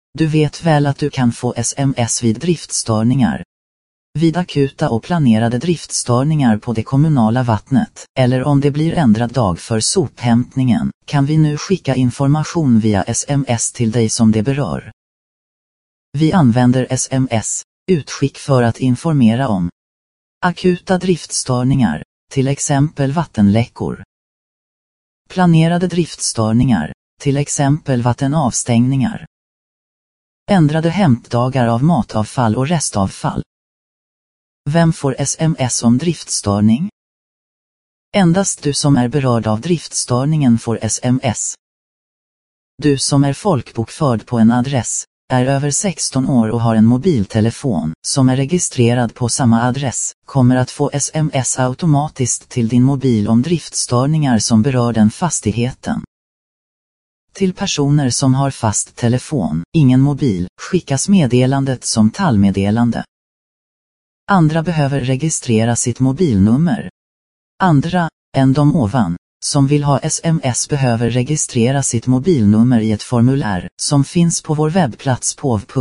Du vet väl att du kan få sms vid driftstörningar. Vid akuta och planerade driftstörningar på det kommunala vattnet, eller om det blir ändrad dag för sophämtningen, kan vi nu skicka information via sms till dig som det berör. Vi använder sms-utskick för att informera om akuta driftstörningar, till exempel vattenläckor. Planerade driftstörningar, till exempel vattenavstängningar. Ändrade hämtdagar av matavfall och restavfall. Vem får sms om driftstörning? Endast du som är berörd av driftstörningen får sms. Du som är folkbokförd på en adress, är över 16 år och har en mobiltelefon som är registrerad på samma adress, kommer att få sms automatiskt till din mobil om driftstörningar som berör den fastigheten. Till personer som har fast telefon, ingen mobil, skickas meddelandet som tallmeddelande. Andra behöver registrera sitt mobilnummer. Andra, än de ovan, som vill ha sms behöver registrera sitt mobilnummer i ett formulär som finns på vår webbplats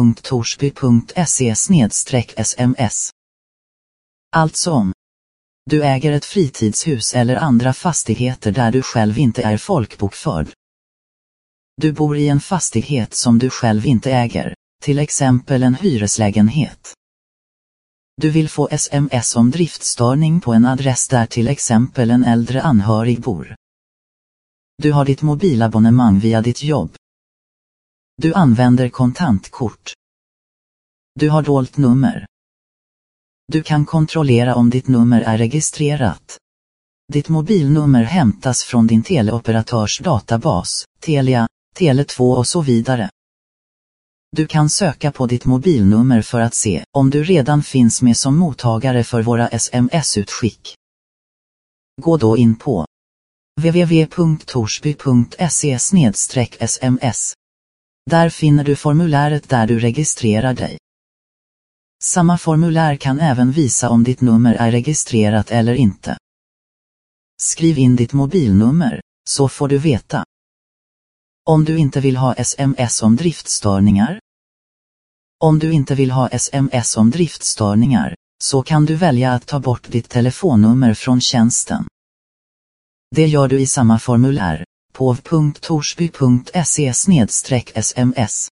pov.torsby.se/sms. Alltså om du äger ett fritidshus eller andra fastigheter där du själv inte är folkbokförd. Du bor i en fastighet som du själv inte äger, till exempel en hyreslägenhet. Du vill få sms om driftstörning på en adress där till exempel en äldre anhörig bor. Du har ditt mobilabonnemang via ditt jobb. Du använder kontantkort. Du har dolt nummer. Du kan kontrollera om ditt nummer är registrerat. Ditt mobilnummer hämtas från din teleoperatörs databas, Telia, Tele2 och så vidare. Du kan söka på ditt mobilnummer för att se om du redan finns med som mottagare för våra sms-utskick. Gå då in på www.torsby.se/sms. Där finner du formuläret där du registrerar dig. Samma formulär kan även visa om ditt nummer är registrerat eller inte. Skriv in ditt mobilnummer, så får du veta. Om du inte vill ha sms om driftstörningar. Om du inte vill ha sms om driftstörningar, så kan du välja att ta bort ditt telefonnummer från tjänsten. Det gör du i samma formulär, pov.torsby.se/sms.